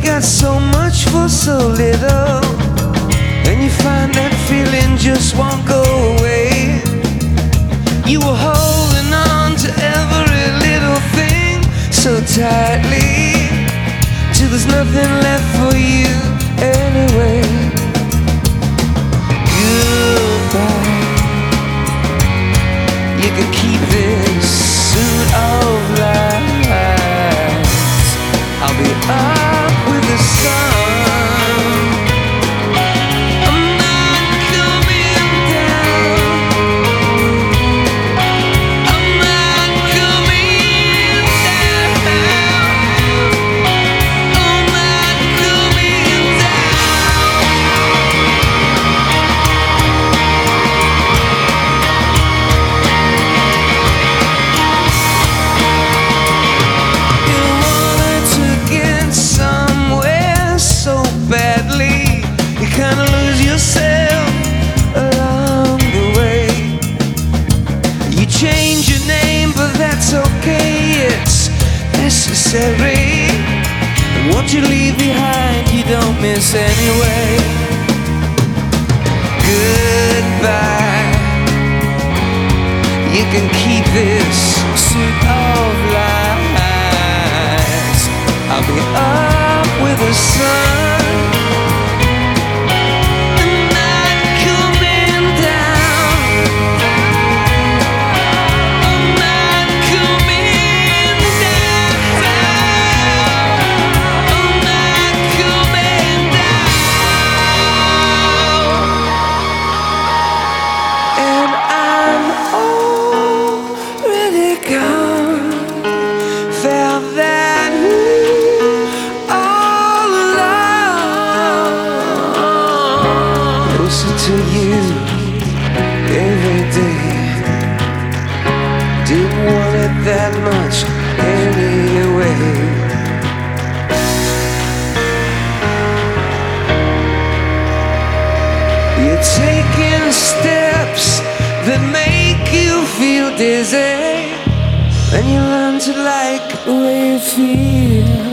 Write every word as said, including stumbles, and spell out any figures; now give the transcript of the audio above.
got so much for so little, and you find that feeling just won't go away. You were holding on to every little thing so tightly, till there's nothing left for you anyway. Goodbye. You can keep this suit of lies. I'll be up with the sun. I'm not coming down. I'm not coming down. I'm not coming down. You wanted to get somewhere so badly, you kinda lose yourself along the way. You change your name, but that's okay, it's necessary. And what you leave behind, you don't miss anyway. Goodbye. You can keep this suit of lies. I'll be up with the sun. I'm not coming down. I'm not coming down. I'm not coming down. And I'm already gone. Felt that all alone. Closer to you every day. Didn't want it that much anyway. You're taking steps that make you feel dizzy, and you learn to like the way it feels.